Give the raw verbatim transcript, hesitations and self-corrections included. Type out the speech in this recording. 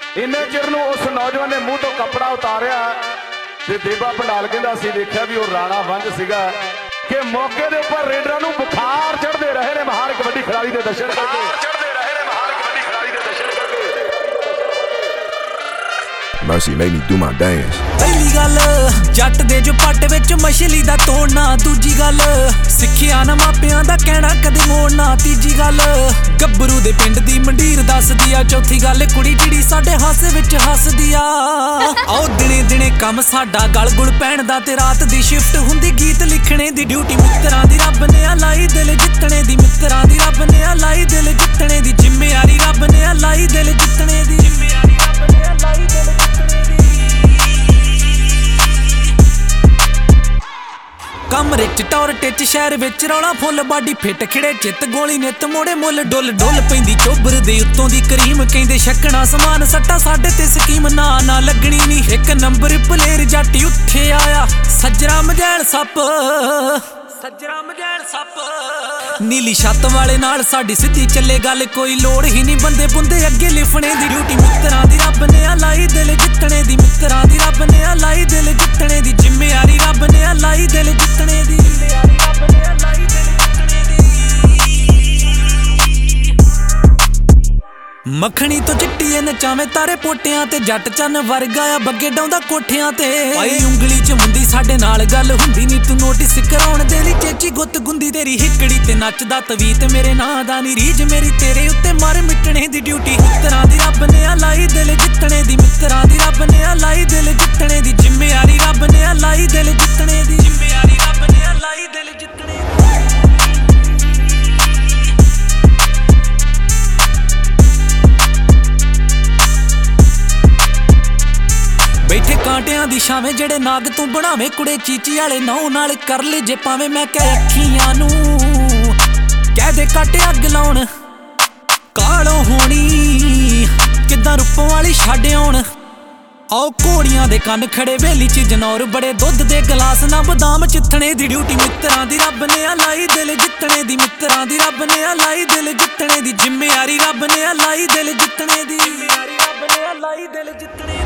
इन्ने चिर नूं उस नौजवान ने मूँह तो कपड़ा उतारिया ते देवा भंडाल कहंदा सी देखिया भी वो राणा वंज सीगा कि मौके के उपर रेडरां नूं बुखार चढ़ते रहे ने महान कबड्डी खिलाड़ी के दर्शन करके Mercy made me do my dance. पहली गल जट दे जो पट विच मछली दा तोड़ना, दूजी गल सिक्खिया ना मापियां दा कहना कदे मोड़ना, तीजी गल गब्बरू दे पिंड दी मंडीर दसदी आ, चौथी गल कुड़ी चिड़ी साडे हासे विच हसदी आ। आओ दिने दिने कम साडा गल गुल पैण दा ते रात दी शिफ्ट हुंदी गीत लिखणे दी ड्यूटी। मित्तरां दी रब ने लाई दिल जितने दी, मित्तरां दी रब ने लाई दिल जितने दी, जिम्मेवारी रब ने लाई दिल जितने दी, जिम्मेवारी रब ने लाई दिल जितने दी। कमरे च टौर टिच शहर विच रौला फुल बाडी फिट खिड़े चित गोली नित मोड़े मुल डुल डुल पैंदी चोबर दे उत्तों दी करीम कहंदे छकना समान सट्टा साडे ते स्कीम ना ना लगनी नी एक नंबर प्लेयर जट उठे आया सज्जरा मजैल सप सज्जरा मजैल सप नीली छत वाले नाल साडी सिद्धी चले गल कोई लोड़ ही नहीं बंदे बुंदे अगे लिफने दी ड्यूटी। मित्तरां दी रब ने लाई दिल जितने दी, मित्तरां दी रब ने लाई दिल जितने दी, जिम्मेवारी रब ने लाई दिल जितने दी, जिम्मेवारी रब ने लाई दिल जितने दी। मखनी तो चिट्टी नचावे तारे पोटियां ते जट चन वर्गा आ बग्गे डाउंदा कोठियां ते भाई उंगली च मुंदी साडे नाल गल हुंदी नी तू नोटिस कराउण दे लई चेची गुੱਤ गुंदी तेरी हिकड़ी ते नचदा तवीत मेरे नां दा नी रीज मेरी तेरे उत्ते मर मिटणे दी ड्यूटी। मित्तरां दी रब ने लाई दिल जितने दी, मित्तरां दी रब ने लाई दिल जितने दी, जिम्मेवारी रब ने लाई दिल जितने दी, जिम्मेवारी रब ने लाई दिल जितने दी। बैठे कांटियां दी छावें जेड़े नाग तू बनावे कुड़े चीची वाले नौ नाल कर ले जे पावे मैं कह अखियां नू कह दे कट अग लाउण कालो होनी किदां रूपों वाली छड्ड आउण। आओ घोड़ियां दे कन्न खड़े वेली च जनौर बड़े दुध दे गलास ना बदाम चित्थणे दी ड्यूटी। मित्तरां दी रब ने लाई दिल जितने दी, मित्तरां दी रब ने लाई दिल जितने दी, जिम्मेवारी रब ने लाई दिल जितने दी, जिम्मेवारी रब ने लाई दिल जितने